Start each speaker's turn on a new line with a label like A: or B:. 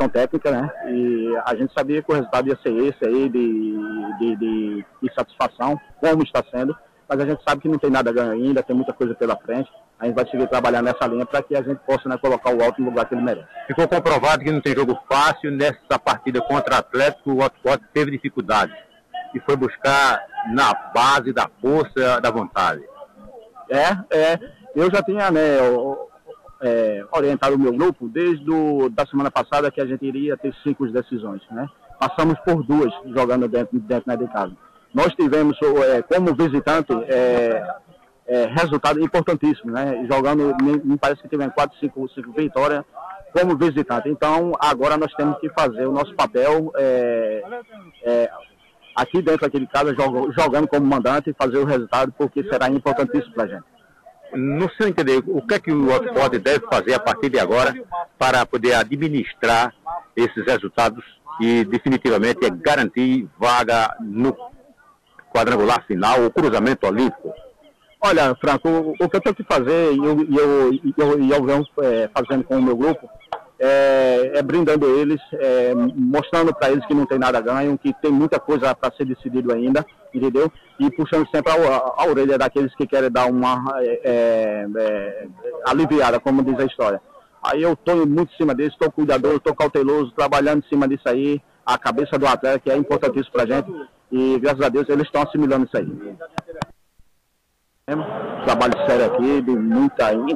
A: comissão técnica, né? E a gente sabia que o resultado ia ser esse aí, de satisfação, como está sendo, mas a gente sabe que não tem nada a ganhar ainda, tem muita coisa pela frente. A gente vai seguir trabalhando nessa linha para que a gente possa, né, colocar o Alto no lugar que ele merece.
B: Ficou comprovado que não tem jogo fácil. Nessa partida contra o Atlético, o Hotspot teve dificuldades e foi buscar na base da força, da vontade.
A: Eu já tinha, né, orientado o meu grupo desde da semana passada que a gente iria ter 5 decisões, né? Passamos por 2 jogando dentro de casa. Nós tivemos, como visitante, resultado importantíssimo, né? Jogando, me parece que tivemos 4, 5 vitórias como visitante. Então, agora nós temos que fazer o nosso papel aqui dentro daquele casa, jogando como mandante e fazer o resultado, porque será importantíssimo para a gente.
B: No seu entender, o que é que o Hotspot deve fazer a partir de agora para poder administrar esses resultados e definitivamente garantir vaga no quadrangular final, o cruzamento olímpico?
A: Olha, Franco, o que eu tenho que fazer, e eu venho fazendo com o meu grupo, brindando eles, mostrando para eles que não tem nada a ganho, que tem muita coisa para ser decidido ainda, entendeu? E puxando sempre a orelha daqueles que querem dar uma aliviada, como diz a história. Aí eu estou muito em cima deles, estou cuidadoso, estou cauteloso, trabalhando em cima disso aí, a cabeça do atleta, que é importantíssimo para a gente, e graças a Deus eles estão assimilando isso aí. Trabalho sério aqui, de muita